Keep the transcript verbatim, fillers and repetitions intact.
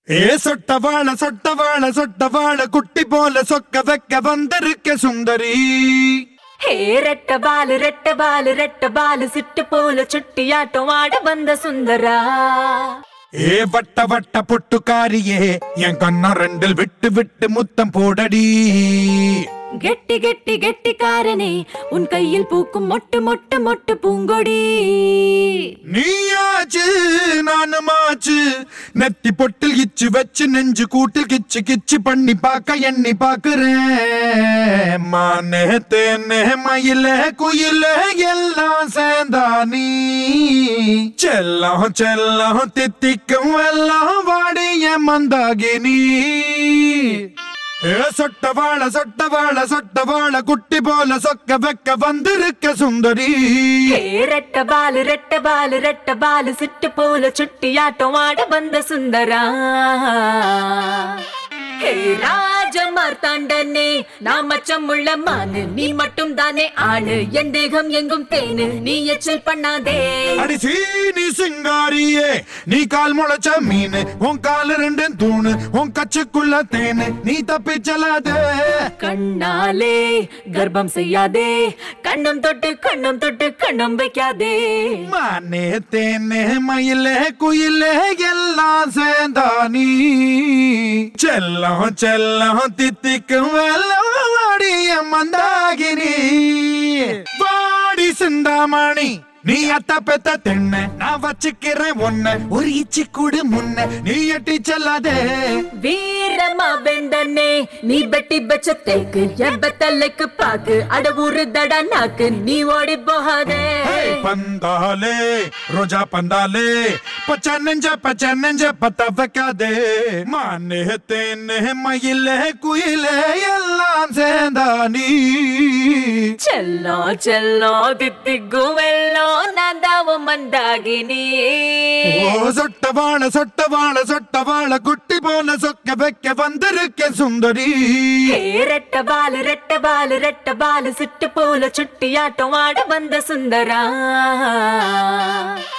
ஏ சொட்டவாள சொட்டவாள சொட்டவாள குட்டி போல சொக்க வைக்க வந்திருக்க சுந்தரி. ஹே ரெட்ட பாலு ரெட்ட பாலு ரெட்ட பாலு சிட்டு போல சுட்டியாட்டம் ஆட வந்த சுந்தரா. ஏ வட்ட வட்ட பொட்டுக்காரியே என் கண்ணம் ரெண்டில் விட்டு விட்டு முத்தம் போடடி. கெட்டி கெட்டி கெட்டிக்காரனே உன் கையில் பூக்கும் மொட்டு மொட்டு மொட்டு பூங்கொடி. நீயாச்சு நானுமாச்சு நெத்தி பொட்டில் கிச்சு வச்சு நெஞ்சு கூட்டில் கிச்சு கிச்சு பண்ணி பாக்க எண்ணி பாக்குறேன். மானே தேனே மயில குயில எல்லாம் சேர்ந்தா நீ செல்லம் செல்லம் தித்திக்கும் எல்லாம் வாடிய மந்தாகினி. ஏ சொட்டவாள சொட்டவாள சொட்டவாள குட்டி போல சொக்க வைக்க வந்திருக்க சுந்தரி. ஹே ரெட்ட பாலு ரெட்ட பாலு ரெட்ட பாலு சிட்டு போல சுட்டியாட்டம் ஆட வந்த சுந்தரா. ஹே ராஜ மார்த்தாண்டனே நான் மச்சம் உள்ள மானு நீ மட்டும் தானே ஆளு என் தேகம் எங்கும் தேனு நீ எச்சில் பண்ணாதே. அடி சீனி சிங்காரியே நீ கால் முளைச்ச மீனு உன் கால் ரெண்டு தூணு உன் கச்சுக்குள்ள தேனு நீ தப்பி செல்லாதே. கண்ணாலே கர்ப்பம் செய்யாதே கண்ணம் தொட்டு கண்ணம் தொட்டு கண்ணம் வைக்காதே. மானே தேனே மயிலே குயிலே எல்லாம் சேர்ந்தா நீ செல்லம் செல்லம் தித்திக்கும் எல்லாம் வாடிய மந்தாகினி. வாடி சிந்தாமணி நீ அத்த பெத்த தென்ன நான் வச்சுக்கிறேன் ஒன்ன ஒரு இச்சி கூடு முன்ன நீ எட்டி செல்லாதே. வீரமா வெந்தனே நீ பெட்டி பச்ச தேக்கு எவ்வத்தலைக்கு பாக்கு அட ஊரு தடா நாக்கு நீ ஓடி போகாதே. பந்தாலே ரோஜா பந்தாலே பச்சை நெஞ்ச பச்சை நெஞ்ச பத்த வைக்காதே. மானே தேனே மயிலே குயிலே எல்லாம் சேர்ந்தா நீ செல்லோ செல்லோ தித்திக்கும் எல்லாம் நான் தாவும் மந்தாகினி. ஓ சொட்டவாள சொட்டவாள சொட்டவாள குட்டி போல சொக்க வைக்க வந்திருக்க சுந்தரி. ஹே ரெட்ட பாலு ரெட்ட பாலு ரெட்ட பாலு சிட்டு போல சுட்டியாட்டம் ஆட வந்த சுந்தரா.